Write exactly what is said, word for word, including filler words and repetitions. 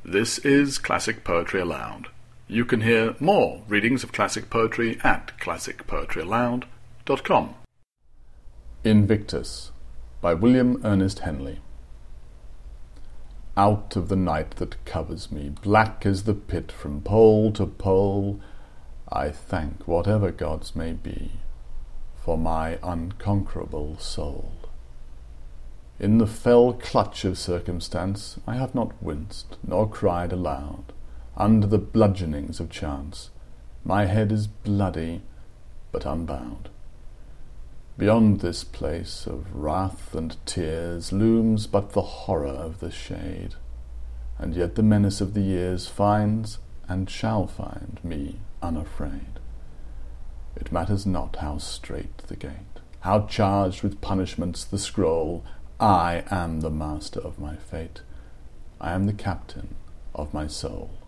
This is Classic Poetry Aloud. You can hear more readings of classic poetry at classic poetry aloud dot com. Invictus by William Ernest Henley. Out of the night that covers me, black as the pit from pole to pole, I thank whatever gods may be for my unconquerable soul. In the fell clutch of circumstance I have not winced nor cried aloud. Under the bludgeonings of chance my head is bloody but unbowed. Beyond this place of wrath and tears looms but the horror of the shade, and yet the menace of the years finds and shall find me unafraid. It matters not how strait the gate, how charged with punishments the scroll, I am the master of my fate, I am the captain of my soul.